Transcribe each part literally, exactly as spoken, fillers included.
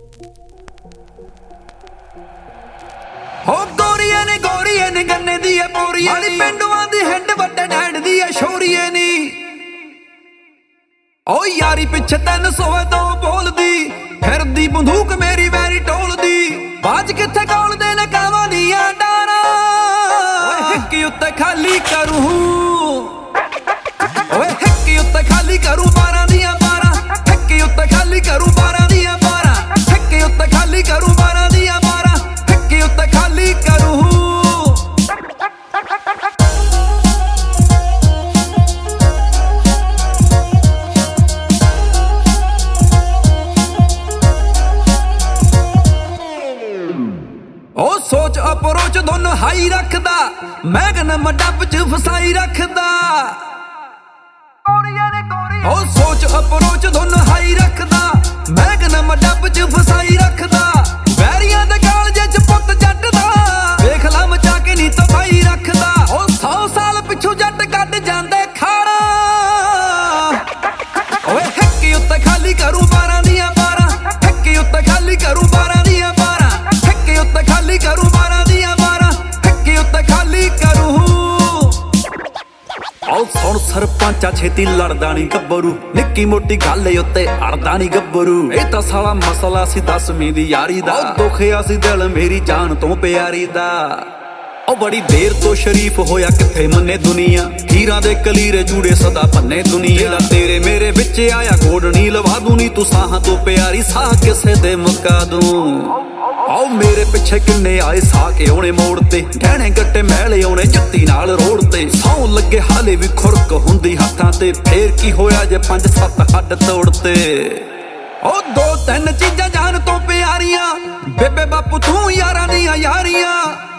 हो गोरिया ने गोरिया ने गन्ने दी है पोरिया नी पिंडुआं दी हिंड वड्डे डैड दी है शोरिए नी ओ यारी पिछे तैन सोए दो बोलदी फिरदी बंदूक मेरी वैरी टोलदी बाज किथे गौलदे ने कावां दियां डारा हिक्की उत्ते खाली करूं ओए हिक्की उत्ते खाली करूं बारां दियां बारां हिक्की उत्ते खाली करूं बारां दियां बारां हिक्की उत्ते खाली करूं बारां दियां बारां हिक्की उत्ते खाली करूं ओ सोच अप्रोच दोनों हाई रखदा मैगनम डब च फसाई रखदा ओ सोच अप्रोच दोनों हाई रखदा मैगनम डब च फसाई रखदा वैरियां दे कालजे च पुੱਤ जट दा देख ला मचा के नी तबाही रखदा ओ सौ साल पिछू जट कट जांदे खाड़ा ओए हिक्की उत्ते खाली करूं बारां दियां बारां हिक्की उत्ते खाली करूं बारां दियां बारां हिक्की उत्ते खाली करूं बारां दियां बारां हिक्की उत्ते खाली करूं आओ सुन सरपंचा छेती लड़दा नी गब्बरू निक्की मोटी गल उत्ते अड़दा नी गब्बरू ए तां साला मसला सी दसवीं दी यारी दा दुखिया सी दिल मेरी जान तो प्यारी दा ओ बड़ी देर तो शरीफ होया किथे मन्ने दुनिया हीरां दे कलीरे जूड़े सदा भन्ने दुनिया तेरे मेरे विच आया गोडनी लवा दूं नी तू साहां तो प्यारी साह किसे दे मुका दूं आओ मेरे पिछे किन्ने आए सा के ओने मोड़ ते गहने गट्टे महले ओने जत्ती नाल रोड़ ते सौ लगे हाले भी खुरक हुंदी हत्थां ते फेर की होया जे पंज सत्त हड्ड तोड़ते ओ दो तीन चीजां जान तो प्यारियां बेबे बापू तू यारां दियां यारियां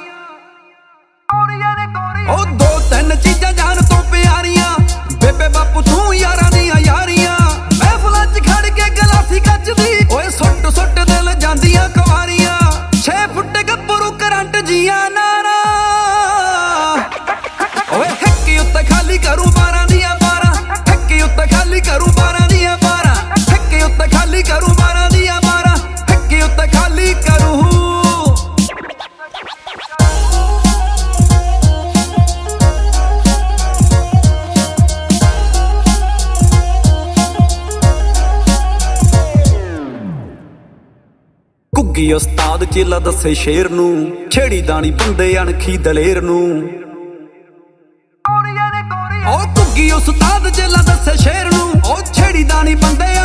ओ दो तीन चीजां जान तो प्यारियां बेबे बापू तू यारां दियां यारियां महफिलां च खड़ के गलासी कचदी ओए सुट सुट दिल जांदियां कवारियां छे फुट गब्बरू करंट जियां नारा ओए हिक्की उत्ते खाली करूं बारां दियां बारां हिक्की उत्ते खाली करूं बारां दियां बारां हिक्की उत्ते खाली करूं बारां दियां बारां हिक्की उत्ते खाली करूं ਘੁੱਗੀ ਉਸਤਾਦ ਚੇਲਾ ਦੱਸੇ ਸ਼ੇਰ ਨੂੰ ਛੇੜੀ ਦਾਣੀ ਬੰਦੇ ਅਣਖੀ ਦਲੇਰ ਨੂੰ ਓ ਘੁੱਗੀ ਉਸਤਾਦ ਚੇਲਾ ਦੱਸੇ ਸ਼ੇਰ ਨੂੰ ਓ ਛੇੜੀ ਦਾਣੀ ਬੰਦੇ